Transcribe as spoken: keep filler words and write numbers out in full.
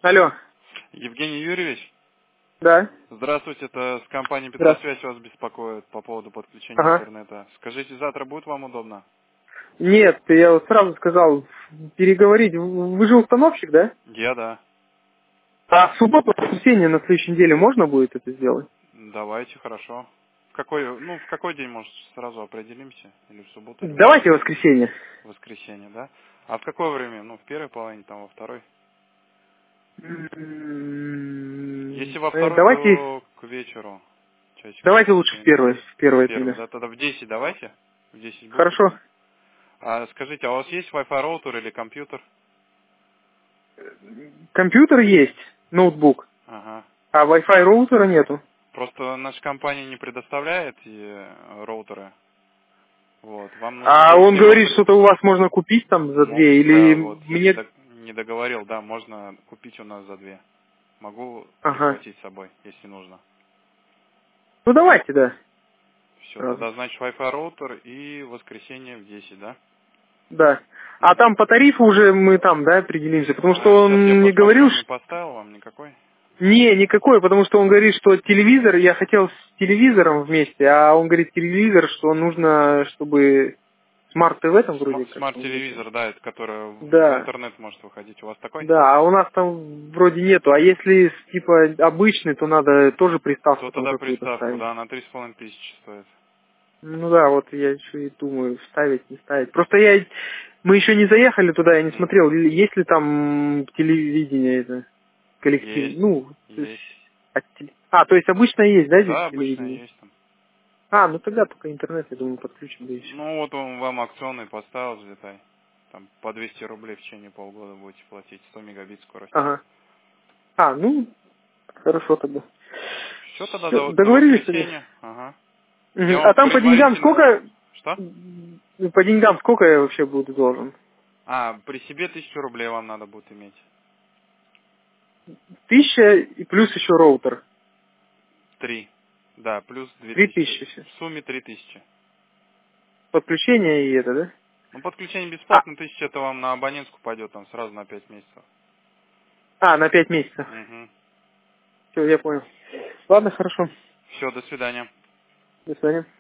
Алло. Евгений Юрьевич? Да. Здравствуйте, это с компании Здравствуйте. Петросвязь вас беспокоит по поводу подключения Ага. интернета. Скажите, завтра будет вам удобно? Нет, я вот сразу сказал переговорить. Вы же установщик, да? Я, да. А в субботу, в воскресенье на следующей неделе можно будет это сделать? Давайте, хорошо. В какой, ну, в какой день, может, сразу определимся? Или в субботу, или в Давайте в воскресенье. воскресенье, да? А в какое время? Ну, в первой половине, там, во второй? М, Если во э, второй, Давайте, то к вечеру. Часиков давайте в лучше в семь. первой, в В первой первый, тогда. да? Тогда в десять давайте. В десять будете? Хорошо. А скажите, а у вас есть Wi-Fi роутер или компьютер? Компьютер есть, ноутбук, Ага. а Wi-Fi роутера нету. Просто наша компания не предоставляет э, роутеры. Вот. Вам нужно А будет он либо... говорит, что-то у вас можно купить там за мо- две, Да, или вот, я не, мне... дог- не договорил, да, можно купить у нас за две. Могу Ага. прихватить с собой, если нужно. Ну давайте, да, Все, сразу. тогда значит Wi-Fi роутер и воскресенье в десять, да? Да. А Мгм. там по тарифу уже мы там, да, определимся, потому А, что сейчас я он не посмотрю, говорил, он не что... поставил вам никакой? Не, никакой, потому что он говорит, что телевизор, я хотел с телевизором вместе, а он говорит телевизор, что нужно, чтобы смарт-ТВ там вроде Сма- как он говорит. Смарт-телевизор, да, это который в Да, интернет может выходить. У вас такой? да, а у нас там вроде нету, а если типа обычный, то надо тоже То приставку там тогда какую-то приставку, ставить. да, на три с половиной тысячи стоит. Ну да, вот я еще и думаю, ставить, не ставить. Просто я, мы еще не заехали туда, я не Мгм. смотрел, есть ли там телевидение это, коллектив, Есть, ну, то есть, есть. от теле- а, то есть обычно есть, да, здесь Да, обычно телевидение? есть там. А, ну тогда только интернет, я думаю, подключим, да и все. Ну вот он вам акционный поставил, взлетай. Там по двести рублей в течение полгода будете платить, сто мегабит скорости. Ага. А, ну, хорошо тогда. Все тогда Все, до, до договорились тогда? воскресенья. Ага. Я Мгм. А вам там по деньгам предварительно... сколько, Что? м, по деньгам сколько я вообще буду должен? А, при себе тысячу рублей вам надо будет иметь. Тысяча и плюс еще роутер. Три. Да, плюс две Три тысячи. тысячи все. В сумме три тысячи. Подключение и это, да? Ну, подключение А, бесплатно, тысяча это вам на абонентскую пойдет, там сразу на пять месяцев. а, на пять месяцев. Угу. Все, я понял. Ладно, хорошо. Все, до свидания. До свидания.